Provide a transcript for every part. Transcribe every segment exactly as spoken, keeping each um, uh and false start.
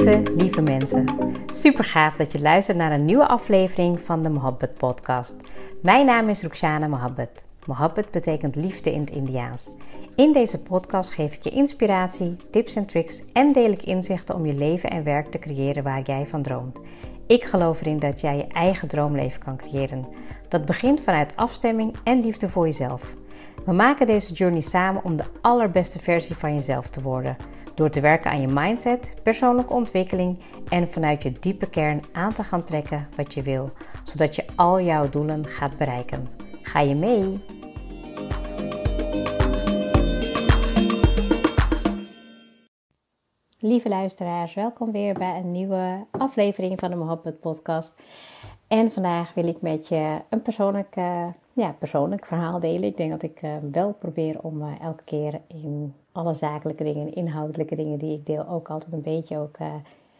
Lieve, lieve mensen. Super gaaf dat je luistert naar een nieuwe aflevering van de Mohabbat podcast. Mijn naam is Rukhsana Mohabbat. Mohabbat betekent liefde in het Indiaans. In deze podcast geef ik je inspiratie, tips en tricks en deel ik inzichten om je leven en werk te creëren waar jij van droomt. Ik geloof erin dat jij je eigen droomleven kan creëren. Dat begint vanuit afstemming en liefde voor jezelf. We maken deze journey samen om de allerbeste versie van jezelf te worden. Door te werken aan je mindset, persoonlijke ontwikkeling en vanuit je diepe kern aan te gaan trekken wat je wil. Zodat je al jouw doelen gaat bereiken. Ga je mee? Lieve luisteraars, welkom weer bij een nieuwe aflevering van de Mohabbat podcast. En vandaag wil ik met je een persoonlijk, uh, ja, persoonlijk verhaal delen. Ik denk dat ik uh, wel probeer om uh, elke keer in alle zakelijke dingen, inhoudelijke dingen die ik deel, ook altijd een beetje ook, uh,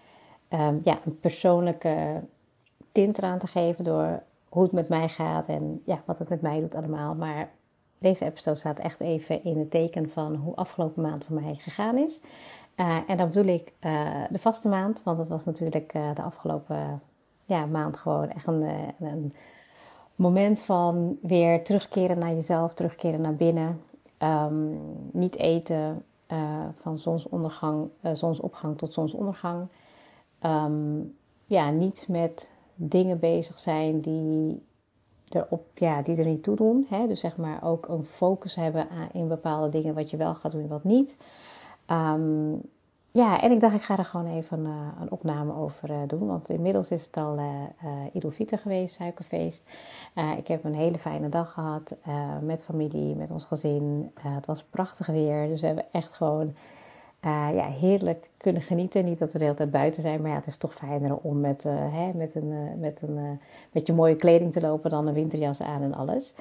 um, ja, een persoonlijke tint eraan te geven door hoe het met mij gaat en ja, wat het met mij doet allemaal. Maar deze episode staat echt even in het teken van hoe afgelopen maand voor mij gegaan is. Uh, en dan bedoel ik uh, de vaste maand, want het was natuurlijk uh, de afgelopen uh, ja, maand gewoon echt een, een moment van weer terugkeren naar jezelf, terugkeren naar binnen. Um, niet eten uh, van zonsondergang, uh, zonsopgang tot zonsondergang. Um, ja, niet met dingen bezig zijn die er, op, ja, die er niet toe doen. Hè? Dus zeg maar ook een focus hebben aan, in bepaalde dingen wat je wel gaat doen en wat niet. Um, ja, en ik dacht ik ga er gewoon even uh, een opname over uh, doen. Want inmiddels is het al uh, uh, Idul Fitr geweest, suikerfeest. Uh, ik heb een hele fijne dag gehad uh, met familie, met ons gezin. Uh, het was prachtig weer, dus we hebben echt gewoon uh, ja, heerlijk kunnen genieten. Niet dat we de hele tijd buiten zijn, maar ja, het is toch fijner om met, uh, hè, met, een, uh, met, een, uh, met je mooie kleding te lopen dan een winterjas aan en alles.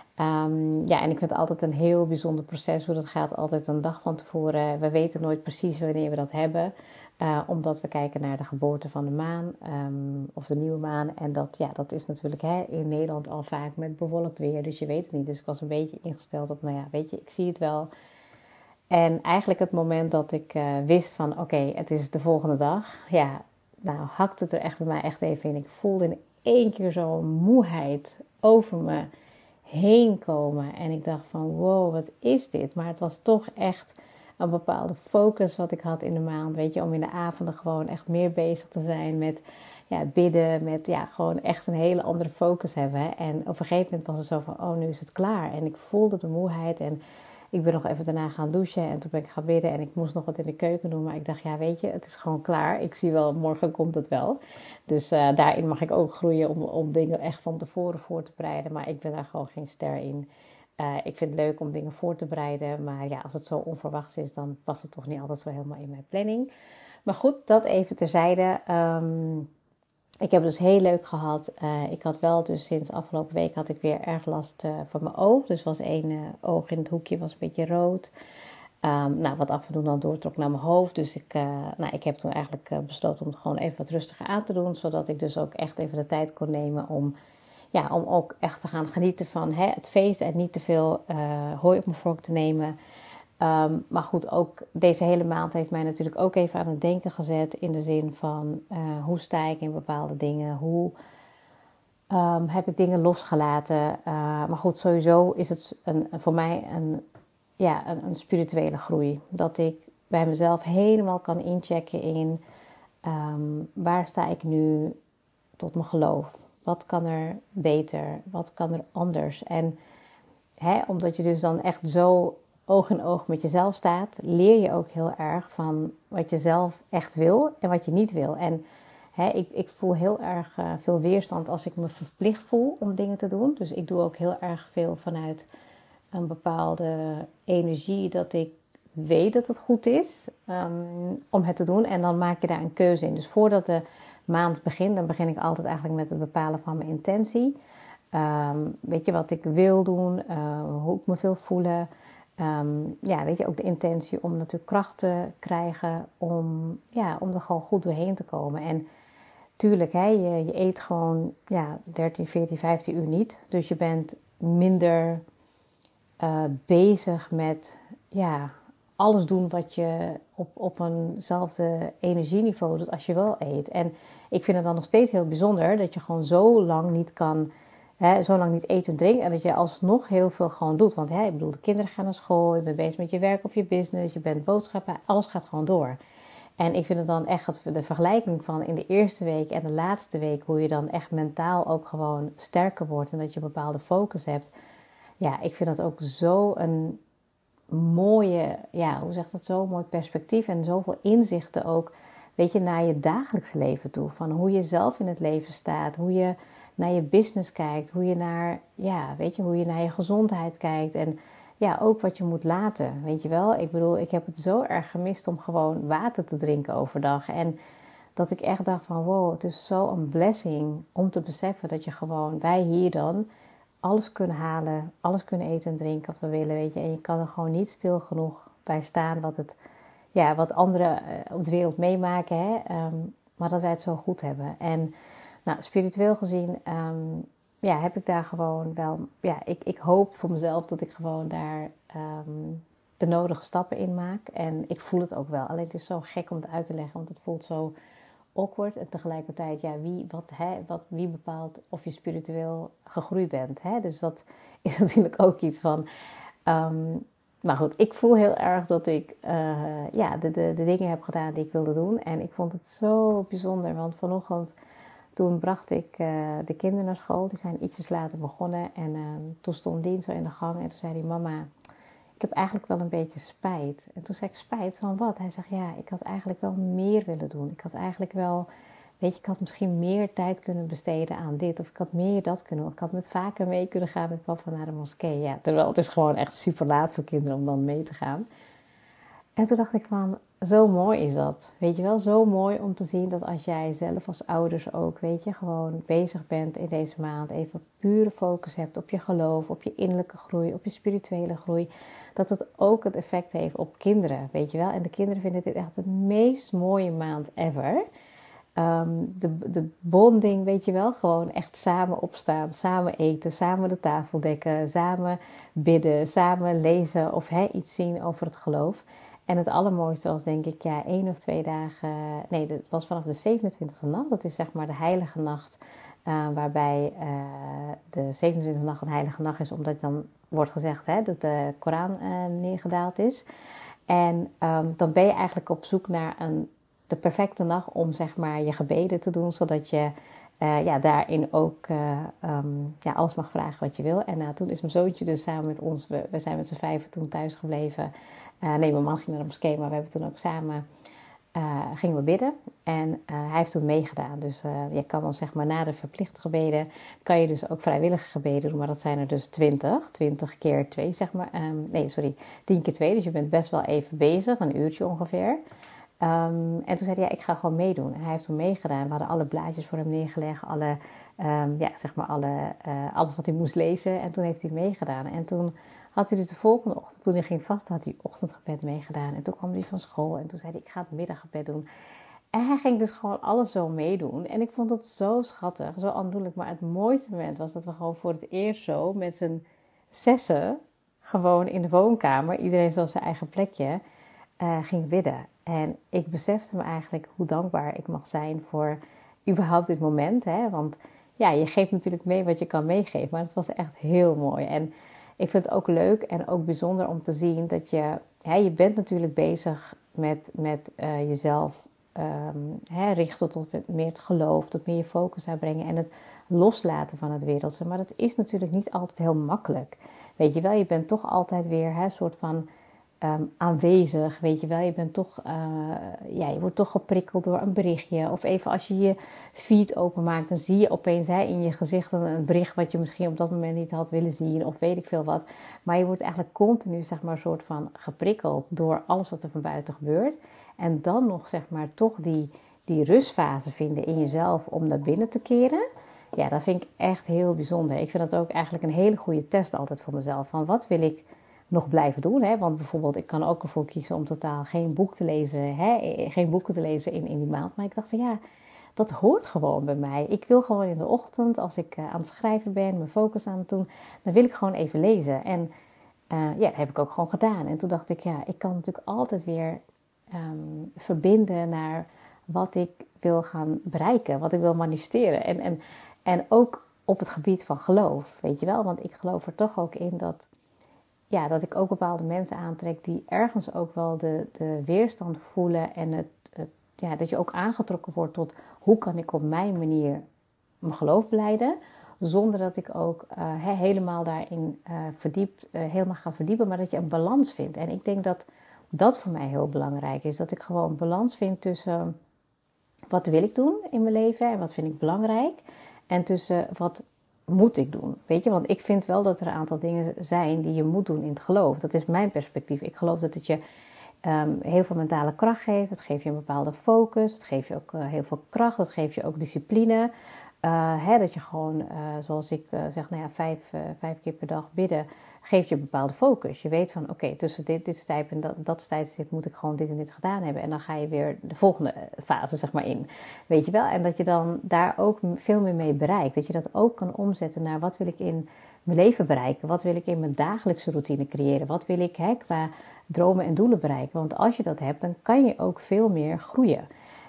Um, ja, en ik vind het altijd een heel bijzonder proces hoe dat gaat. Altijd een dag van tevoren. We weten nooit precies wanneer we dat hebben. Uh, omdat we kijken naar de geboorte van de maan. Um, of de nieuwe maan. En dat, ja, dat is natuurlijk hè, in Nederland al vaak met bewolkt weer. Dus je weet het niet. Dus ik was een beetje ingesteld op, nou ja, weet je, ik zie het wel. En eigenlijk het moment dat ik uh, wist van, oké, okay, het is de volgende dag. Ja, nou hakte het er echt bij mij echt even in. Ik voelde in één keer zo'n moeheid over me heen komen. En ik dacht van wow, wat is dit? Maar het was toch echt een bepaalde focus wat ik had in de maand. Weet je, om in de avonden gewoon echt meer bezig te zijn met ja, bidden. Met ja, gewoon echt een hele andere focus hebben. En op een gegeven moment was het zo van oh, nu is het klaar. En ik voelde de moeheid en ik ben nog even daarna gaan douchen. En toen ben ik gaan bidden en ik moest nog wat in de keuken doen. Maar ik dacht, ja weet je, het is gewoon klaar. Ik zie wel, morgen komt het wel. Dus uh, daarin mag ik ook groeien om, om dingen echt van tevoren voor te bereiden. Maar ik ben daar gewoon geen ster in. Uh, ik vind het leuk om dingen voor te bereiden. Maar ja, als het zo onverwachts is, dan past het toch niet altijd zo helemaal in mijn planning. Maar goed, dat even terzijde. Um, Ik heb het dus heel leuk gehad. Uh, ik had wel dus sinds afgelopen week had ik weer erg last uh, van mijn oog. Dus was één uh, oog in het hoekje was een beetje rood. Um, nou, wat af en toe dan doortrok naar mijn hoofd. Dus ik, uh, nou, ik heb toen eigenlijk uh, besloten om het gewoon even wat rustiger aan te doen. Zodat ik dus ook echt even de tijd kon nemen om, ja, om ook echt te gaan genieten van hè, het feest. En niet te veel uh, hooi op mijn vork te nemen. Um, maar goed, ook deze hele maand heeft mij natuurlijk ook even aan het denken gezet. In de zin van uh, hoe sta ik in bepaalde dingen? Hoe um, heb ik dingen losgelaten? Uh, maar goed, sowieso is het een, voor mij een, ja, een, een spirituele groei. Dat ik bij mezelf helemaal kan inchecken in um, waar sta ik nu tot mijn geloof? Wat kan er beter? Wat kan er anders? En hè, omdat je dus dan echt zo oog in oog met jezelf staat, leer je ook heel erg van wat je zelf echt wil en wat je niet wil. En hè, ik, ik voel heel erg uh, veel weerstand als ik me verplicht voel om dingen te doen. Dus ik doe ook heel erg veel vanuit een bepaalde energie dat ik weet dat het goed is um, om het te doen. En dan maak je daar een keuze in. Dus voordat de maand begint, dan begin ik altijd eigenlijk met het bepalen van mijn intentie. Um, weet je wat ik wil doen, uh, hoe ik me wil voelen. Um, ja, weet je, ook de intentie om natuurlijk kracht te krijgen om, ja, om er gewoon goed doorheen te komen. En tuurlijk, hè, je, je eet gewoon ja, dertien, veertien, vijftien uur niet. Dus je bent minder uh, bezig met ja, alles doen wat je op, op eenzelfde energieniveau doet als je wel eet. En ik vind het dan nog steeds heel bijzonder dat je gewoon zo lang niet kan, hè, zo lang niet eten en drinken. En dat je alsnog heel veel gewoon doet. Want hè, ik bedoel, de kinderen gaan naar school, je bent bezig met je werk of je business, je bent boodschappen, alles gaat gewoon door. En ik vind het dan echt de vergelijking van in de eerste week en de laatste week, hoe je dan echt mentaal ook gewoon sterker wordt en dat je een bepaalde focus hebt. Ja, ik vind dat ook zo een mooie, ja, hoe zeg dat, zo mooi perspectief en zoveel inzichten ook, weet je, naar je dagelijks leven toe. Van hoe je zelf in het leven staat, hoe je naar je business kijkt, hoe je naar, ja, weet je, hoe je naar je gezondheid kijkt en ja, ook wat je moet laten, weet je wel. Ik bedoel, ik heb het zo erg gemist om gewoon water te drinken overdag en dat ik echt dacht van wow, het is zo een blessing om te beseffen dat je gewoon, wij hier dan, alles kunnen halen, alles kunnen eten en drinken wat we willen, weet je. En je kan er gewoon niet stil genoeg bij staan wat, het, ja, wat anderen op de wereld meemaken, hè? Um, maar dat wij het zo goed hebben. En nou, spiritueel gezien um, ja, heb ik daar gewoon wel, ja, ik, ik hoop voor mezelf dat ik gewoon daar um, de nodige stappen in maak. En ik voel het ook wel. Alleen het is zo gek om het uit te leggen, want het voelt zo awkward. En tegelijkertijd, ja, wie, wat, hè, wat, wie bepaalt of je spiritueel gegroeid bent. Hè? Dus dat is natuurlijk ook iets van. Um, maar goed, ik voel heel erg dat ik uh, ja, de, de, de dingen heb gedaan die ik wilde doen. En ik vond het zo bijzonder, want vanochtend toen bracht ik uh, de kinderen naar school. Die zijn ietsjes later begonnen. En uh, toen stond Dien zo in de gang en toen zei hij, mama, ik heb eigenlijk wel een beetje spijt. En toen zei ik, spijt van wat? Hij zegt, ja, ik had eigenlijk wel meer willen doen. Ik had eigenlijk wel, weet je, ik had misschien meer tijd kunnen besteden aan dit. Of ik had meer dat kunnen doen. Ik had met vaker mee kunnen gaan met papa naar de moskee. Ja, terwijl het is gewoon echt super laat voor kinderen om dan mee te gaan. En toen dacht ik van, zo mooi is dat. Weet je wel, zo mooi om te zien dat als jij zelf als ouders ook, weet je, gewoon bezig bent in deze maand. Even pure focus hebt op je geloof, op je innerlijke groei, op je spirituele groei. Dat het ook het effect heeft op kinderen, weet je wel. En de kinderen vinden dit echt de meest mooie maand ever. Um, de, de bonding, weet je wel, gewoon echt samen opstaan, samen eten, samen de tafel dekken, samen bidden, samen lezen of hè, iets zien over het geloof. En het allermooiste was denk ik, ja, één of twee dagen, nee, dat was vanaf de zevenentwintigste nacht, dat is zeg maar de heilige nacht, uh, waarbij uh, de zevenentwintigste nacht een heilige nacht is, omdat dan wordt gezegd hè, dat de Koran uh, neergedaald is. En um, dan ben je eigenlijk op zoek naar een, de perfecte nacht om zeg maar je gebeden te doen, zodat je uh, ja, daarin ook uh, um, ja, alles mag vragen wat je wil. En uh, toen is mijn zoontje dus samen met ons, we, we zijn met z'n vijven toen thuis gebleven. Uh, nee, mijn man ging naar de moskee, maar we hebben toen ook samen uh, gingen we bidden. En uh, hij heeft toen meegedaan. Dus uh, je kan dan zeg maar na de verplichte gebeden, kan je dus ook vrijwillige gebeden doen. Maar dat zijn er dus twintig. twintig keer twee, zeg maar. Um, nee, sorry, tien keer twee. Dus je bent best wel even bezig, een uurtje ongeveer. Um, en toen zei hij, ja, ik ga gewoon meedoen. En hij heeft toen meegedaan. We hadden alle blaadjes voor hem neergelegd. Alle, um, ja, zeg maar alle, uh, alles wat hij moest lezen. En toen heeft hij meegedaan. En toen had hij dus de volgende ochtend, toen hij ging vast, had hij ochtendgebed meegedaan. En toen kwam hij van school en toen zei hij, ik ga het middaggebed doen. En hij ging dus gewoon alles zo meedoen. En ik vond het zo schattig, zo aandoenlijk. Maar het mooiste moment was dat we gewoon voor het eerst zo met z'n zessen, gewoon in de woonkamer, iedereen zo op zijn eigen plekje, uh, ging bidden. En ik besefte me eigenlijk hoe dankbaar ik mag zijn voor überhaupt dit moment. Hè? Want ja, je geeft natuurlijk mee wat je kan meegeven. Maar het was echt heel mooi. En ik vind het ook leuk en ook bijzonder om te zien dat je, hè, je bent natuurlijk bezig met, met uh, jezelf um, hè, richten tot meer het geloof, tot meer je focus aanbrengen en het loslaten van het wereldse. Maar dat is natuurlijk niet altijd heel makkelijk. Weet je wel, je bent toch altijd weer een soort van um, aanwezig, weet je wel. Je bent toch, uh, ja, je wordt toch geprikkeld door een berichtje. Of even als je je feed openmaakt, dan zie je opeens hè, in je gezicht een, een bericht wat je misschien op dat moment niet had willen zien. Of weet ik veel wat. Maar je wordt eigenlijk continu, zeg maar, een soort van geprikkeld door alles wat er van buiten gebeurt. En dan nog, zeg maar, toch die, die rustfase vinden in jezelf om naar binnen te keren. Ja, dat vind ik echt heel bijzonder. Ik vind dat ook eigenlijk een hele goede test altijd voor mezelf. Van wat wil ik nog blijven doen? Hè? Want bijvoorbeeld, ik kan ook ervoor kiezen om totaal geen boek te lezen. Hè? Geen boeken te lezen in, in die maand. Maar ik dacht van ja, dat hoort gewoon bij mij. Ik wil gewoon in de ochtend, als ik uh, aan het schrijven ben, mijn focus aan het doen, dan wil ik gewoon even lezen. En Uh, ja, dat heb ik ook gewoon gedaan. En toen dacht ik, ja, ik kan natuurlijk altijd weer um, verbinden naar wat ik wil gaan bereiken, wat ik wil manifesteren. En, en, en ook op het gebied van geloof, weet je wel. Want ik geloof er toch ook in dat, ja, dat ik ook bepaalde mensen aantrek die ergens ook wel de, de weerstand voelen. En het, het, ja, dat je ook aangetrokken wordt tot hoe kan ik op mijn manier mijn geloof beleiden. Zonder dat ik ook uh, he, helemaal daarin uh, verdiept, uh, helemaal ga verdiepen. Maar dat je een balans vindt. En ik denk dat dat voor mij heel belangrijk is. Dat ik gewoon een balans vind tussen wat wil ik doen in mijn leven en wat vind ik belangrijk. En tussen wat moet ik doen. Weet je, want ik vind wel dat er een aantal dingen zijn die je moet doen in het geloof. Dat is mijn perspectief. Ik geloof dat het je um, heel veel mentale kracht geeft. Het geeft je een bepaalde focus. Het geeft je ook uh, heel veel kracht. Het geeft je ook discipline. Uh, hè, dat je gewoon, uh, zoals ik uh, zeg, nou ja, vijf, uh, vijf keer per dag bidden, geeft je een bepaalde focus. Je weet van, oké, okay, tussen dit, dit tijdstip en dat, dat tijdstip moet ik gewoon dit en dit gedaan hebben. En dan ga je weer de volgende fase, zeg maar, in. Weet je wel? En dat je dan daar ook veel meer mee bereikt. Dat je dat ook kan omzetten naar wat wil ik in mijn leven bereiken? Wat wil ik in mijn dagelijkse routine creëren? Wat wil ik hè, qua dromen en doelen bereiken? Want als je dat hebt, dan kan je ook veel meer groeien.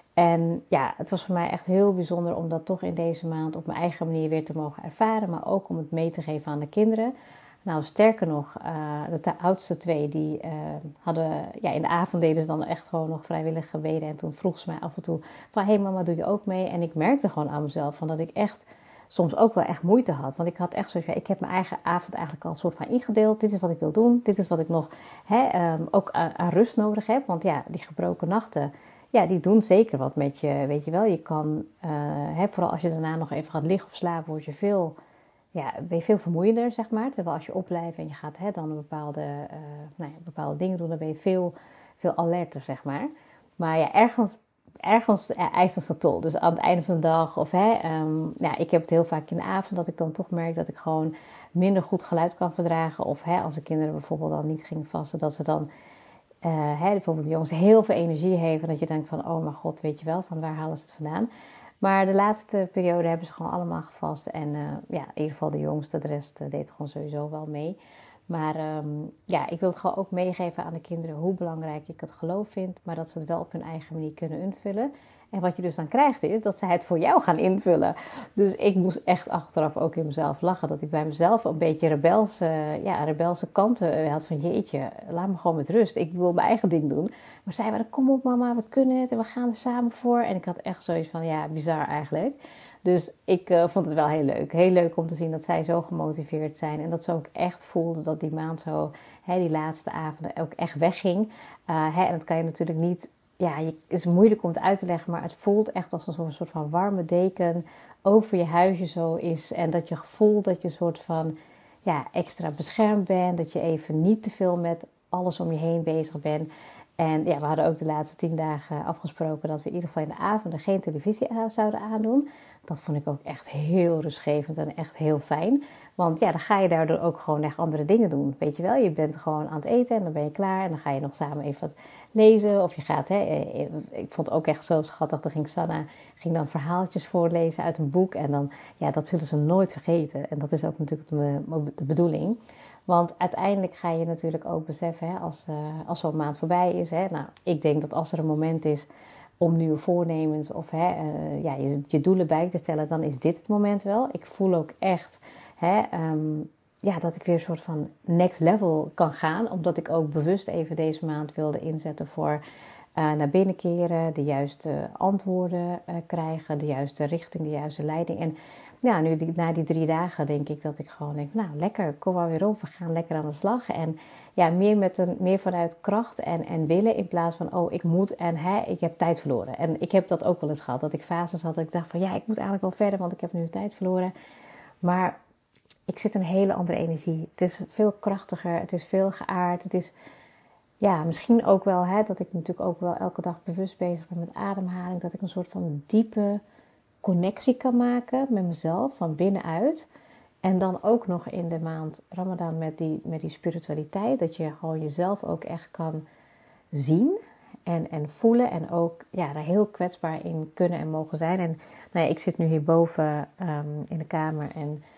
En ja, het was voor mij echt heel bijzonder om dat toch in deze maand op mijn eigen manier weer te mogen ervaren. Maar ook om het mee te geven aan de kinderen. Nou, sterker nog, uh, de oudste twee, die uh, hadden, ja, in de avond deden ze dan echt gewoon nog vrijwillig gebeden. En toen vroeg ze mij af en toe van, hé hey mama, doe je ook mee? En ik merkte gewoon aan mezelf van dat ik echt soms ook wel echt moeite had. Want ik had echt zoiets, ja, ik heb mijn eigen avond eigenlijk al een soort van ingedeeld. Dit is wat ik wil doen. Dit is wat ik nog hè, um, ook aan, aan rust nodig heb. Want ja, die gebroken nachten, ja, die doen zeker wat met je, weet je wel. Je kan, uh, hè, vooral als je daarna nog even gaat liggen of slapen, word je veel, ja, ben je veel vermoeiender, zeg maar. Terwijl als je opblijft en je gaat hè, dan een bepaalde, uh, nou ja, bepaalde dingen doen, dan ben je veel, veel alerter, zeg maar. Maar ja, ergens, ergens ja, eist dat tol. Dus aan het einde van de dag, of hè, um, ja, ik heb het heel vaak in de avond, dat ik dan toch merk dat ik gewoon minder goed geluid kan verdragen. Of hè, als de kinderen bijvoorbeeld dan niet gingen vasten, dat ze dan Uh, hè, bijvoorbeeld de jongens heel veel energie heeft. En dat je denkt van, oh mijn god, weet je wel, van waar halen ze het vandaan? Maar de laatste periode hebben ze gewoon allemaal gevast. En uh, ja, in ieder geval de jongste, de rest uh, deed gewoon sowieso wel mee. Maar um, ja, ik wil het gewoon ook meegeven aan de kinderen hoe belangrijk ik het geloof vind. Maar dat ze het wel op hun eigen manier kunnen invullen. En wat je dus dan krijgt is dat ze het voor jou gaan invullen. Dus ik moest echt achteraf ook in mezelf lachen. Dat ik bij mezelf een beetje rebelse, ja, rebelse kanten had van jeetje, laat me gewoon met rust. Ik wil mijn eigen ding doen. Maar zij waren, kom op mama, we kunnen het en we gaan er samen voor. En ik had echt zoiets van, ja, bizar eigenlijk. Dus ik uh, vond het wel heel leuk. Heel leuk om te zien dat zij zo gemotiveerd zijn. En dat ze ook echt voelden dat die maand zo, hè, die laatste avonden ook echt wegging. Uh, hè, en dat kan je natuurlijk niet, ja, het is moeilijk om het uit te leggen. Maar het voelt echt als een soort van warme deken over je huisje zo is. En dat je gevoel dat je een soort van, ja, extra beschermd bent. Dat je even niet te veel met alles om je heen bezig bent. En ja, we hadden ook de laatste tien dagen afgesproken dat we in ieder geval in de avonden geen televisie zouden aandoen. Dat vond ik ook echt heel rustgevend en echt heel fijn. Want ja, dan ga je daardoor ook gewoon echt andere dingen doen. Weet je wel, je bent gewoon aan het eten en dan ben je klaar. En dan ga je nog samen even wat lezen. Of je gaat, hè, ik vond het ook echt zo schattig. Dan ging Sanna ging dan verhaaltjes voorlezen uit een boek. En dan, ja, dat zullen ze nooit vergeten. En dat is ook natuurlijk de, de bedoeling. Want uiteindelijk ga je natuurlijk ook beseffen, hè, als, uh, als zo'n maand voorbij is. Hè, nou, ik denk dat als er een moment is om nieuwe voornemens of hè, uh, ja, je, je doelen bij te stellen, dan is dit het moment wel. Ik voel ook echt hè, um, ja, dat ik weer een soort van next level kan gaan. Omdat ik ook bewust even deze maand wilde inzetten voor uh, naar binnen keren, de juiste antwoorden uh, krijgen, de juiste richting, de juiste leiding. En ja, nu die, na die drie dagen denk ik dat ik gewoon denk, nou lekker, kom maar weer op, we gaan lekker aan de slag. En ja, meer, met een, meer vanuit kracht en, en willen in plaats van, oh ik moet en hè, ik heb tijd verloren. En ik heb dat ook wel eens gehad, dat ik fases had dat ik dacht van, ja ik moet eigenlijk wel verder, want ik heb nu tijd verloren. Maar ik zit in een hele andere energie. Het is veel krachtiger, het is veel geaard, het is ja, misschien ook wel hè, dat ik natuurlijk ook wel elke dag bewust bezig ben met ademhaling, dat ik een soort van diepe connectie kan maken met mezelf van binnenuit. En dan ook nog in de maand Ramadan met die, met die spiritualiteit. Dat je gewoon jezelf ook echt kan zien en, en voelen. En ook ja, daar heel kwetsbaar in kunnen en mogen zijn. En nou ja, ik zit nu hierboven um, in de kamer. En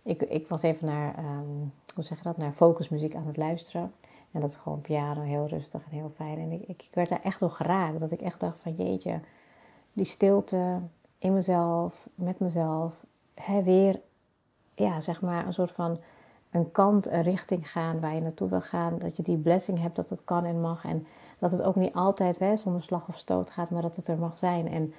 ik, ik was even naar, um, hoe zeg je dat, naar focusmuziek aan het luisteren. En dat is gewoon piano, heel rustig en heel fijn. En ik, ik, ik werd daar echt door geraakt. Dat ik echt dacht van jeetje, die stilte in mezelf, met mezelf. Hè, weer, ja, zeg maar een soort van een kant, een richting gaan waar je naartoe wil gaan. Dat je die blessing hebt dat het kan en mag. En dat het ook niet altijd hè, zonder slag of stoot gaat, maar dat het er mag zijn. En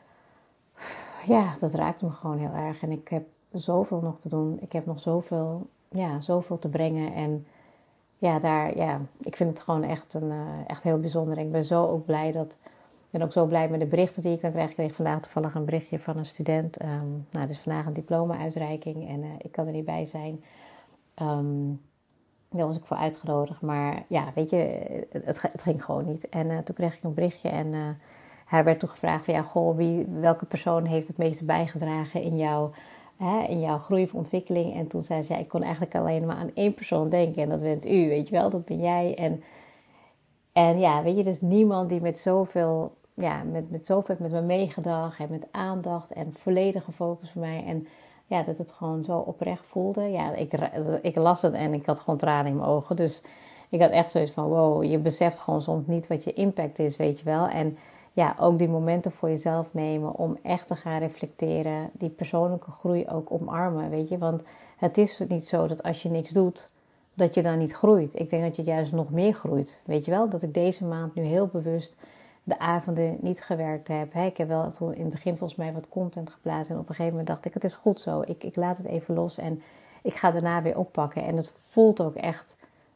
ja, dat raakte me gewoon heel erg. En ik heb zoveel nog te doen. Ik heb nog zoveel, ja, zoveel te brengen. En ja, daar, ja, ik vind het gewoon echt, een, uh, echt heel bijzonder. En ik ben zo ook blij dat, ik ben ook zo blij met de berichten die ik dan krijg. Ik kreeg vandaag toevallig een berichtje van een student. Um, nou, dus vandaag een diploma-uitreiking en uh, ik kan er niet bij zijn. Um, daar was ik voor uitgenodigd. Maar ja, weet je, het, het ging gewoon niet. En uh, toen kreeg ik een berichtje en uh, hij werd toen gevraagd van ja, goh, wie, welke persoon heeft het meeste bijgedragen in jouw, hè, in jouw groei of ontwikkeling? En toen zei ze, ja, ik kon eigenlijk alleen maar aan één persoon denken. En dat bent u, weet je wel, dat ben jij. En, en ja, weet je, dus niemand die met zoveel, ja, met, met zoveel met me meegedacht en met aandacht en volledige focus voor mij. En ja, dat het gewoon zo oprecht voelde. Ja, ik, ik las het en ik had gewoon tranen in mijn ogen. Dus ik had echt zoiets van, wow, je beseft gewoon soms niet wat je impact is, weet je wel. En ja, ook die momenten voor jezelf nemen om echt te gaan reflecteren. Die persoonlijke groei ook omarmen, weet je. Want het is niet zo dat als je niks doet, dat je dan niet groeit. Ik denk dat je juist nog meer groeit, weet je wel. Dat ik deze maand nu heel bewust de avonden niet gewerkt heb. Ik heb wel toen in het begin volgens mij wat content geplaatst. En op een gegeven moment dacht ik, het is goed zo. Ik, ik laat het even los en ik ga daarna weer oppakken. En het voelt ook echt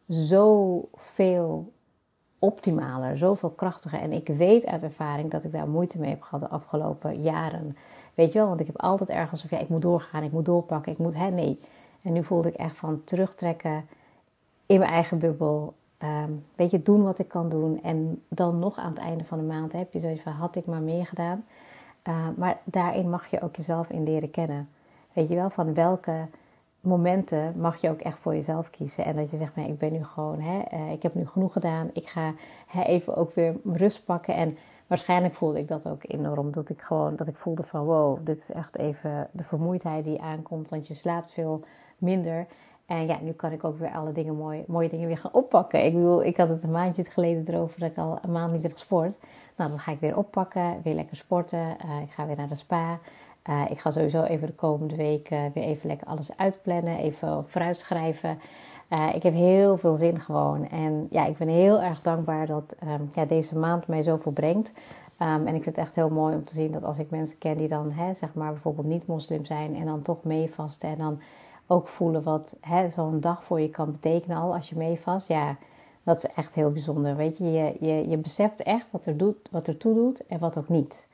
zoveel optimaler, zoveel krachtiger. En ik weet uit ervaring dat ik daar moeite mee heb gehad de afgelopen jaren. Weet je wel, want ik heb altijd ergens van, ja, ik moet doorgaan, ik moet doorpakken, ik moet, hè, nee. En nu voelde ik echt van terugtrekken in mijn eigen bubbel. Um, weet je, doen wat ik kan doen. En dan nog aan het einde van de maand heb je zoiets van, had ik maar meer gedaan. Uh, maar daarin mag je ook jezelf in leren kennen. Weet je wel, van welke momenten mag je ook echt voor jezelf kiezen. En dat je zegt, nee, ik ben nu gewoon, hè, uh, ik heb nu genoeg gedaan. Ik ga hè, even ook weer rust pakken. En waarschijnlijk voelde ik dat ook enorm. Dat ik gewoon, dat ik voelde van, wow, dit is echt even de vermoeidheid die aankomt. Want je slaapt veel minder. En ja, nu kan ik ook weer alle dingen mooie, mooie dingen weer gaan oppakken. Ik bedoel, ik had het een maandje geleden erover dat ik al een maand niet heb gesport. Nou, dan ga ik weer oppakken, weer lekker sporten. Uh, ik ga weer naar de spa. Uh, ik ga sowieso even de komende week uh, weer even lekker alles uitplannen. Even vooruit schrijven. Uh, ik heb heel veel zin gewoon. En ja, ik ben heel erg dankbaar dat um, ja, deze maand mij zoveel brengt. Um, en ik vind het echt heel mooi om te zien dat als ik mensen ken die dan, hè, zeg maar bijvoorbeeld niet moslim zijn. En dan toch meevasten en dan ook voelen wat zo'n dag voor je kan betekenen al als je meevast. Ja, dat is echt heel bijzonder. Weet je, je, je, je beseft echt wat er, doet, wat er toe doet en wat ook niet.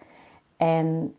En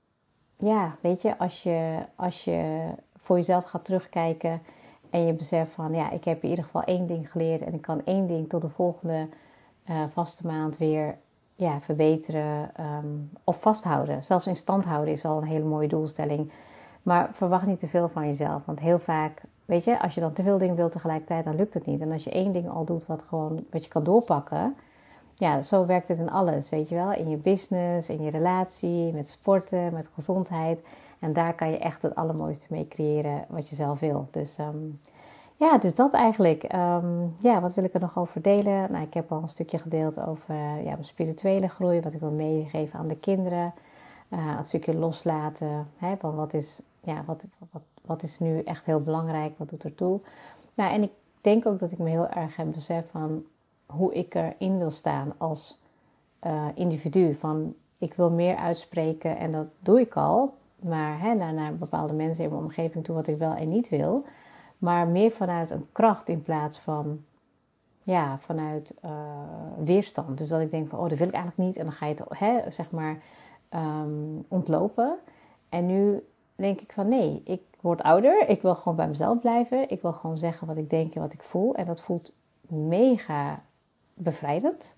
ja, weet je, als je, als je voor jezelf gaat terugkijken en je beseft van, ja, ik heb in ieder geval één ding geleerd en ik kan één ding tot de volgende uh, vaste maand weer ja, verbeteren um, of vasthouden. Zelfs in stand houden is al een hele mooie doelstelling. Maar verwacht niet te veel van jezelf. Want heel vaak, weet je, als je dan te veel dingen wilt tegelijkertijd, dan lukt het niet. En als je één ding al doet wat, gewoon, wat je kan doorpakken. Ja, zo werkt het in alles, weet je wel. In je business, in je relatie, met sporten, met gezondheid. En daar kan je echt het allermooiste mee creëren wat je zelf wil. Dus um, ja, dus dat eigenlijk. Um, ja, wat wil ik er nog over delen? Nou, ik heb al een stukje gedeeld over uh, ja, mijn spirituele groei. Wat ik wil meegeven aan de kinderen. Uh, een stukje loslaten. Hè, van wat is, ja, wat, wat, wat is nu echt heel belangrijk? Wat doet er toe? Nou, en ik denk ook dat ik me heel erg heb beseft van hoe ik erin wil staan als uh, individu. Van ik wil meer uitspreken en dat doe ik al. Maar hè, naar, naar bepaalde mensen in mijn omgeving toe wat ik wel en niet wil. Maar meer vanuit een kracht in plaats van ja, vanuit uh, weerstand. Dus dat ik denk van oh, dat wil ik eigenlijk niet. En dan ga je het hè, zeg maar um, ontlopen. En nu denk ik van nee, ik word ouder. Ik wil gewoon bij mezelf blijven. Ik wil gewoon zeggen wat ik denk en wat ik voel. En dat voelt mega bevrijdend.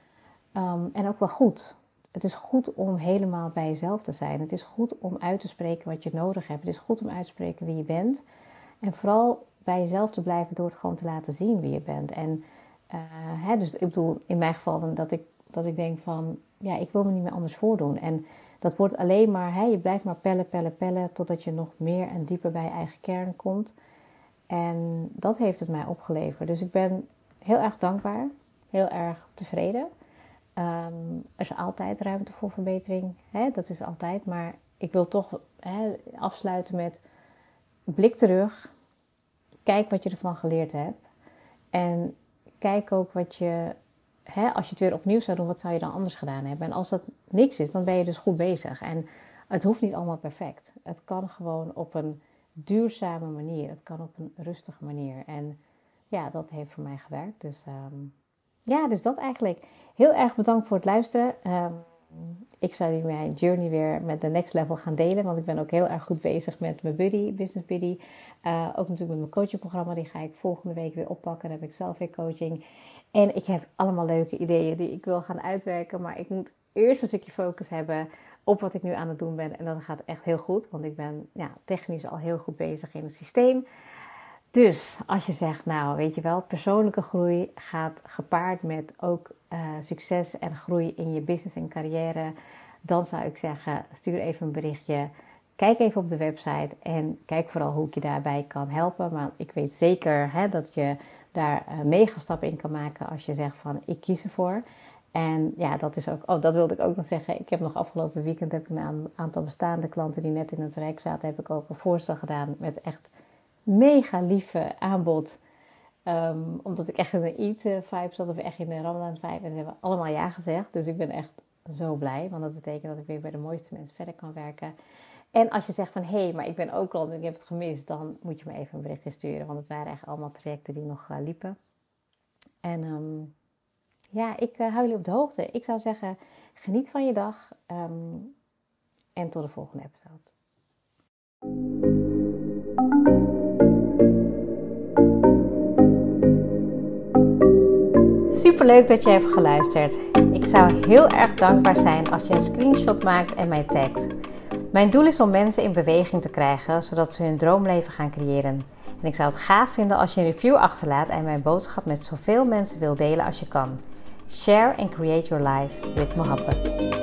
Um, en ook wel goed. Het is goed om helemaal bij jezelf te zijn. Het is goed om uit te spreken wat je nodig hebt. Het is goed om uit te spreken wie je bent. En vooral bij jezelf te blijven door het gewoon te laten zien wie je bent. En uh, hè, dus ik bedoel, in mijn geval dan dat ik, dat ik denk van, ja, ik wil me niet meer anders voordoen. En dat wordt alleen maar, hè, je blijft maar pellen, pellen, pellen, totdat je nog meer en dieper bij je eigen kern komt. En dat heeft het mij opgeleverd. Dus ik ben heel erg dankbaar, heel erg tevreden. Um, er is altijd ruimte voor verbetering, hè? Dat is altijd. Maar ik wil toch hè, afsluiten met blik terug. Kijk wat je ervan geleerd hebt. En kijk ook wat je, hè, als je het weer opnieuw zou doen, wat zou je dan anders gedaan hebben? En als dat niks is, dan ben je dus goed bezig. En het hoeft niet allemaal perfect. Het kan gewoon op een duurzame manier. Het kan op een rustige manier. En ja, dat heeft voor mij gewerkt. Dus um, ja, dus dat eigenlijk. Heel erg bedankt voor het luisteren. Um, ik zou nu mijn journey weer met de next level gaan delen. Want ik ben ook heel erg goed bezig met mijn buddy, business buddy. Uh, ook natuurlijk met mijn coachingprogramma. Die ga ik volgende week weer oppakken. Dan heb ik zelf weer coaching. En ik heb allemaal leuke ideeën die ik wil gaan uitwerken. Maar ik moet eerst een stukje focus hebben op wat ik nu aan het doen ben. En dat gaat echt heel goed. Want ik ben ja, technisch al heel goed bezig in het systeem. Dus als je zegt, nou weet je wel, persoonlijke groei gaat gepaard met ook uh, succes en groei in je business en carrière. Dan zou ik zeggen, stuur even een berichtje. Kijk even op de website en kijk vooral hoe ik je daarbij kan helpen. Maar ik weet zeker hè, dat je daar uh, mega stappen in kan maken als je zegt van ik kies ervoor. En ja, dat is ook, oh dat wilde ik ook nog zeggen. Ik heb nog afgelopen weekend heb ik een aantal bestaande klanten die net in het traject zaten, heb ik ook een voorstel gedaan met echt mega lieve aanbod. Um, omdat ik echt in een eat-vibe zat. Of echt in een Ramadan-vibe. En ze hebben allemaal ja gezegd. Dus ik ben echt zo blij. Want dat betekent dat ik weer bij de mooiste mensen verder kan werken. En als je zegt van... Hé, hey, maar ik ben ook klant en ik heb het gemist. Dan moet je me even een berichtje sturen. Want het waren echt allemaal trajecten die nog uh, liepen. En um, ja, ik uh, hou jullie op de hoogte. Ik zou zeggen, geniet van je dag. Um, en tot de volgende episode. Superleuk dat je hebt geluisterd. Ik zou heel erg dankbaar zijn als je een screenshot maakt en mij tagt. Mijn doel is om mensen in beweging te krijgen, zodat ze hun droomleven gaan creëren. En ik zou het gaaf vinden als je een review achterlaat en mijn boodschap met zoveel mensen wil delen als je kan. Share and create your life with Mohabbat.